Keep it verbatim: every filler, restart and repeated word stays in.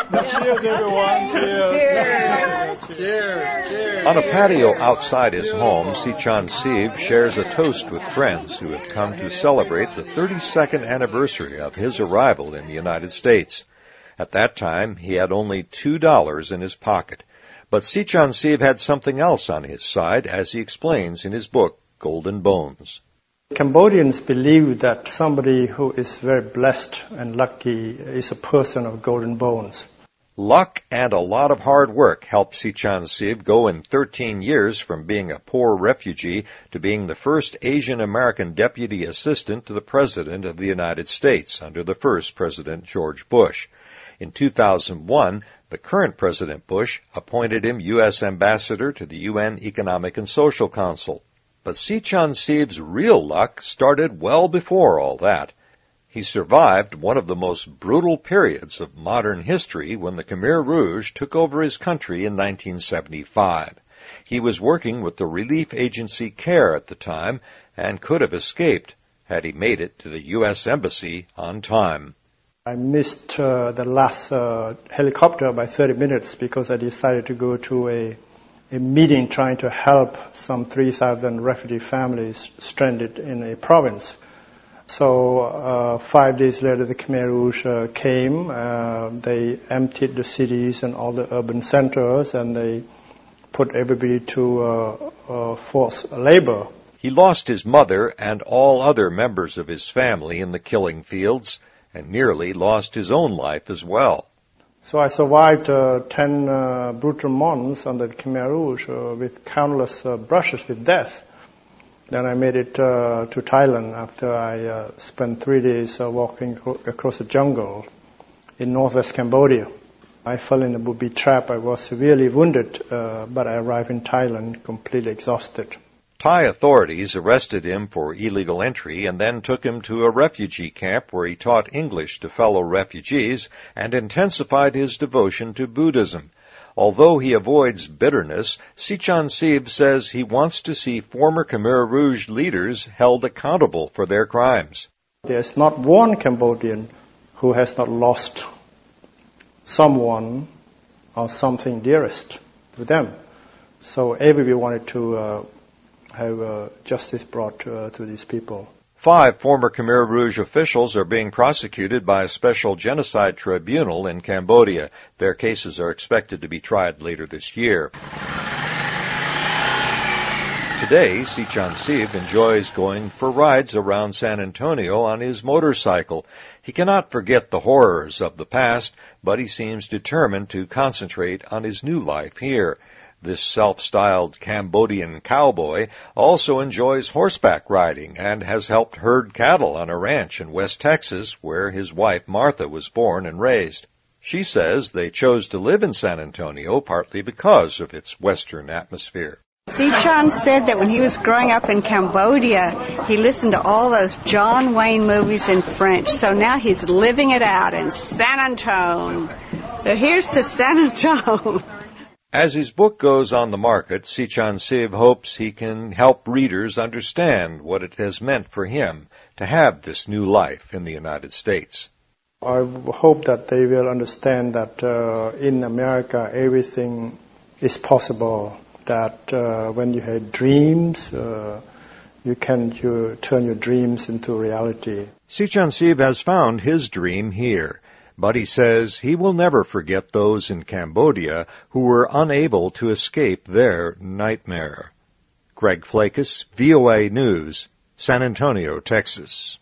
Cheers, everyone. Cheers. Cheers. Cheers. Cheers. On a patio outside his home, Sichan Siv shares a toast with friends who have come to celebrate the thirty-second anniversary of his arrival in the United States. At that time, he had only two dollars in his pocket. But Sichan Siv had something else on his side, as he explains in his book, Golden Bones. Cambodians believe that somebody who is very blessed and lucky is a person of golden bones. Luck and a lot of hard work helped Sichan Siv go in thirteen years from being a poor refugee to being the first Asian American deputy assistant to the President of the United States under the first President George Bush. In two thousand one, the current President Bush appointed him U S Ambassador to the U N Economic and Social Council. But Sichan Siv's real luck started well before all that. He survived one of the most brutal periods of modern history when the Khmer Rouge took over his country in nineteen seventy-five. He was working with the relief agency CARE at the time and could have escaped had he made it to the U S Embassy on time. I missed uh, the last uh, helicopter by thirty minutes because I decided to go to a a meeting trying to help some three thousand refugee families stranded in a province. So uh, five days later, the Khmer Rouge uh, came. Uh, they emptied the cities and all the urban centers, and they put everybody to uh, uh, forced labor. He lost his mother and all other members of his family in the killing fields, and nearly lost his own life as well. So I survived uh, ten uh, brutal months under the Khmer Rouge uh, with countless uh, brushes with death. Then I made it uh, to Thailand after I uh, spent three days uh, walking across the jungle in northwest Cambodia. I fell in a booby trap. I was severely wounded, uh, but I arrived in Thailand completely exhausted. Thai authorities arrested him for illegal entry and then took him to a refugee camp where he taught English to fellow refugees and intensified his devotion to Buddhism. Although he avoids bitterness, Sichan Siv says he wants to see former Khmer Rouge leaders held accountable for their crimes. There's not one Cambodian who has not lost someone or something dearest to them. So everybody wanted to uh, have uh, justice brought uh, to these people. Five former Khmer Rouge officials are being prosecuted by a special genocide tribunal in Cambodia. Their cases are expected to be tried later this year. Today, Sichan Siv enjoys going for rides around San Antonio on his motorcycle. He cannot forget the horrors of the past, but he seems determined to concentrate on his new life here. This self-styled Cambodian cowboy also enjoys horseback riding and has helped herd cattle on a ranch in West Texas where his wife Martha was born and raised. She says they chose to live in San Antonio partly because of its Western atmosphere. Sichan said that when he was growing up in Cambodia, he listened to all those John Wayne movies in French. So now he's living it out in San Antonio. So here's to San Antonio. As his book goes on the market, Sichan Siv hopes he can help readers understand what it has meant for him to have this new life in the United States. I hope that they will understand that uh, in America everything is possible, that uh, when you have dreams, uh, you can you turn your dreams into reality. Sichan Siv has found his dream here. But he says he will never forget those in Cambodia who were unable to escape their nightmare. Greg Flakus, V O A News, San Antonio, Texas.